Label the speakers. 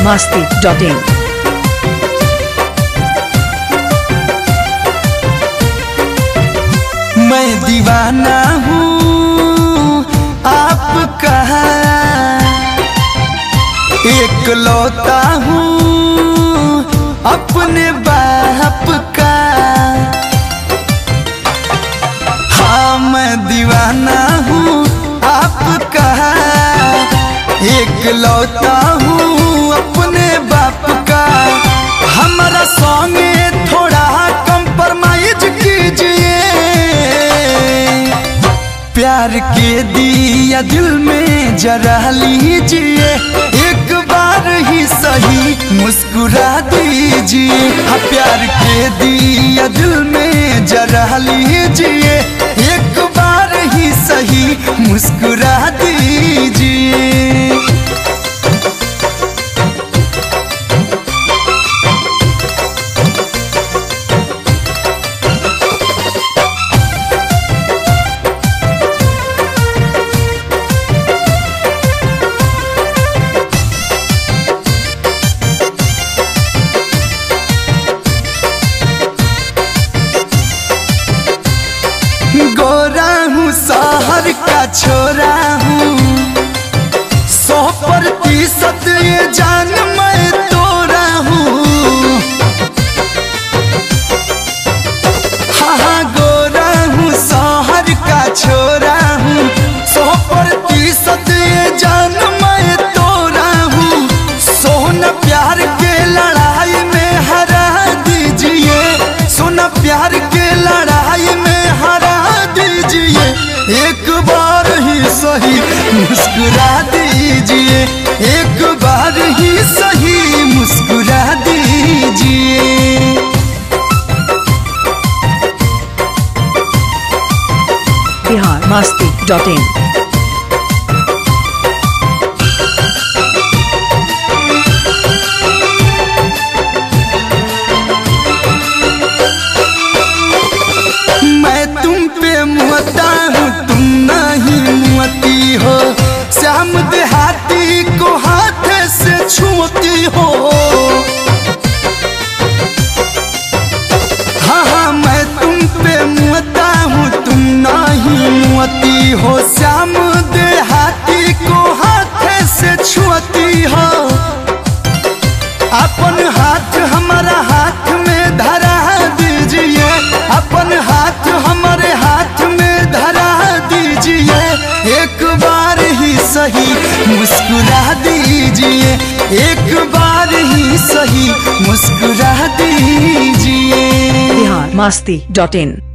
Speaker 1: biharmasti.in।
Speaker 2: मैं दीवाना हूँ आपका, एकलौता हूँ अपने बाप का। हाँ मैं दीवाना हूँ आपका, एकलौता हूँ अपने बाप का। हमारा सॉन्गे थोड़ा कंप्रोमाइज कीजिए, प्यार के दिया दिल में जरा लीजिए। एक बार ही सही मुस्कुरा दीजिए, हाँ प्यार के दिया दिल में जरा लीजिए। एक बार ही सही मुस्कुरा दीजिए। गोरा हूँ शहर का छोरा हूँ, 100% ये जान मैं तोरा हूँ। हाँ गोरा हूँ शहर का छोरा हूँ, 100% ये जान मैं तोरा हूँ। सोना प्यार के लड़ाई में हरा दीजिए, सोना प्यार के लड़ाई में हरा दीजिए। एक बार ही सही मुस्कुरा दीजिए, एक बार ही सही मुस्कुरा दीजिए।
Speaker 1: biharmasti.in।
Speaker 2: मैं तुम पे मुअत्ता हूँ, तुम नहीं मुअत्ती हो। श्याम देहाती को हाथ से छूती हो। हाँ हाँ मैं तुम पे मुअत्ता हूँ, तुम नहीं मुअत्ती हो। श्याम देहाती को हाथ से छूती हो। अपन हाथ हमारा हाथ में धरा दीजिए, अपन हाथ हमारे हाथ में धरा दीजिए। एक बार ही सही मुस्कुरा दीजिए, एक बार ही सही मुस्कुरा दीजिए।
Speaker 1: biharmasti.in।